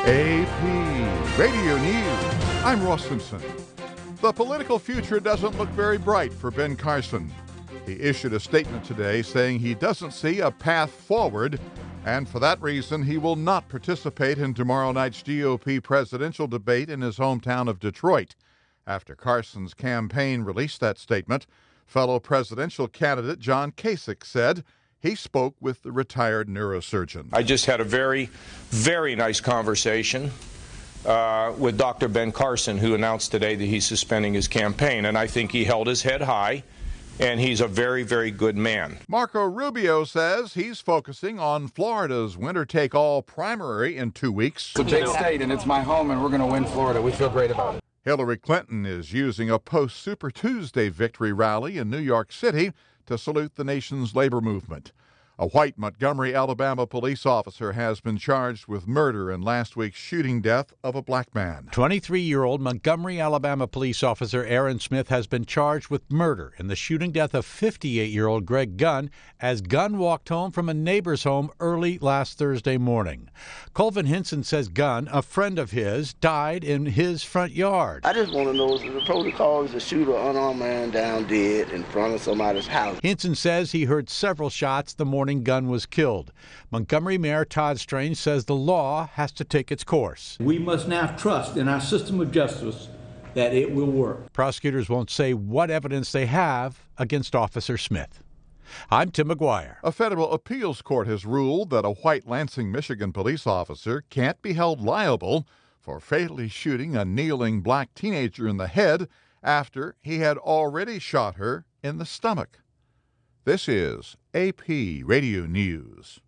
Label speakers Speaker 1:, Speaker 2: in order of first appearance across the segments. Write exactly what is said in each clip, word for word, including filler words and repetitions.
Speaker 1: A P Radio News. I'm Ross Simpson. The political future doesn't look very bright for Ben Carson. He issued a statement today saying he doesn't see a path forward, and for that reason, he will not participate in tomorrow night's G O P presidential debate in his hometown of Detroit. After Carson's campaign released that statement, fellow presidential candidate John Kasich said he spoke with the retired neurosurgeon.
Speaker 2: I just had a very, very nice conversation uh, with Doctor Ben Carson, who announced today that he's suspending his campaign, and I think he held his head high, and he's a very, very good man.
Speaker 1: Marco Rubio says he's focusing on Florida's winner-take-all primary in two weeks.
Speaker 3: It's a big state, and it's my home, and we're going to win Florida. We feel great about it.
Speaker 1: Hillary Clinton is using a post-Super Tuesday victory rally in New York City to salute the nation's labor movement. A white Montgomery, Alabama police officer has been charged with murder in last week's shooting death of a black man.
Speaker 4: twenty-three-year-old Montgomery, Alabama police officer Aaron Smith has been charged with murder in the shooting death of fifty-eight-year-old Greg Gunn as Gunn walked home from a neighbor's home early last Thursday morning. Colvin Hinson says Gunn, a friend of his, died in his front yard.
Speaker 5: I just want to know, the protocol is to shoot an unarmed man down dead in front of somebody's house.
Speaker 4: Hinson says he heard several shots the morning Gunn was killed. Montgomery Mayor Todd Strange says the law has to take its course.
Speaker 6: We must now trust in our system of justice that it will work.
Speaker 4: Prosecutors won't say what evidence they have against Officer Smith. I'm Tim McGuire.
Speaker 1: A federal appeals court has ruled that a white Lansing, Michigan police officer can't be held liable for fatally shooting a kneeling black teenager in the head after he had already shot her in the stomach. This is A P Radio News.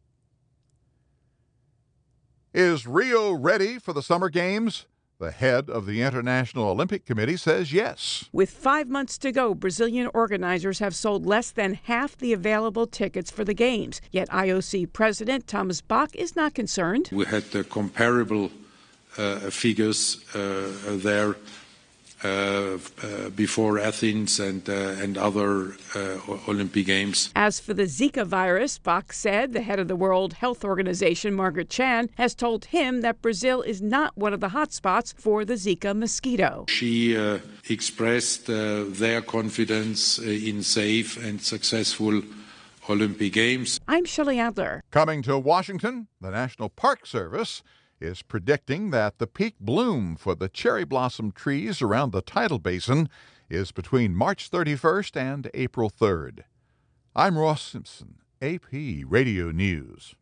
Speaker 1: Is Rio ready for the Summer Games? The head of the International Olympic Committee says yes.
Speaker 7: With five months to go, Brazilian organizers have sold less than half the available tickets for the Games. Yet I O C President Thomas Bach is not concerned.
Speaker 8: We had uh, comparable uh, figures uh, there. Uh, uh, before Athens and uh, and other uh, Olympic Games.
Speaker 7: As for the Zika virus, Bach said the head of the World Health Organization, Margaret Chan, has told him that Brazil is not one of the hotspots for the Zika mosquito.
Speaker 8: She uh, expressed uh, their confidence uh, in safe and successful Olympic Games.
Speaker 7: I'm Shelley Adler.
Speaker 1: Coming to Washington, the National Park Service is predicting that the peak bloom for the cherry blossom trees around the tidal basin is between March thirty-first and April third. I'm Ross Simpson, A P Radio News.